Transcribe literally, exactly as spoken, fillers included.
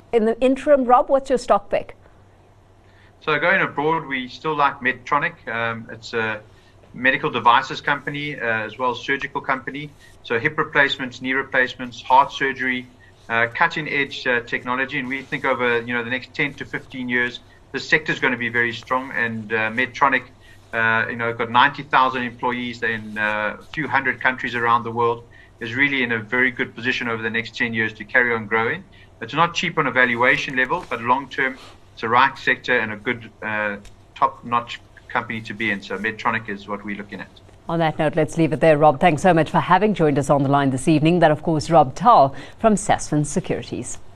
in the interim, Rob, what's your stock pick? So going abroad, we still like Medtronic. Um, it's a medical devices company uh, as well as surgical company. So hip replacements, knee replacements, heart surgery, uh, cutting edge uh, technology. And we think over you know the next ten to fifteen years, this sector is going to be very strong. And uh, Medtronic, uh, you know, got ninety thousand employees in uh, a few hundred countries around the world, is really in a very good position over the next ten years to carry on growing. It's not cheap on a valuation level, but long term, it's a right sector and a good uh, top-notch company to be in. So Medtronic is what we're looking at. On that note, let's leave it there. Rob, thanks so much for having joined us on the line this evening. That, of course, Rob Tall from Sasfin Securities.